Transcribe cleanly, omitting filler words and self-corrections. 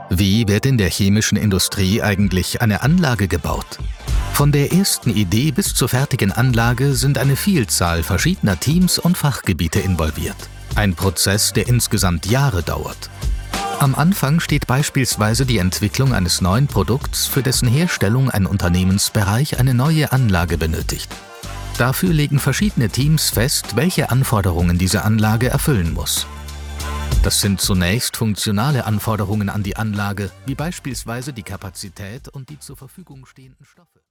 Wie wird in der chemischen Industrie eigentlich eine Anlage gebaut? Von der ersten Idee bis zur fertigen Anlage sind eine Vielzahl verschiedener Teams und Fachgebiete involviert. Ein Prozess, der insgesamt Jahre dauert. Am Anfang steht beispielsweise die Entwicklung eines neuen Produkts, für dessen Herstellung ein Unternehmensbereich eine neue Anlage benötigt. Dafür legen verschiedene Teams fest, welche Anforderungen diese Anlage erfüllen muss. Das sind zunächst funktionale Anforderungen an die Anlage, wie beispielsweise die Kapazität und die zur Verfügung stehenden Stoffe.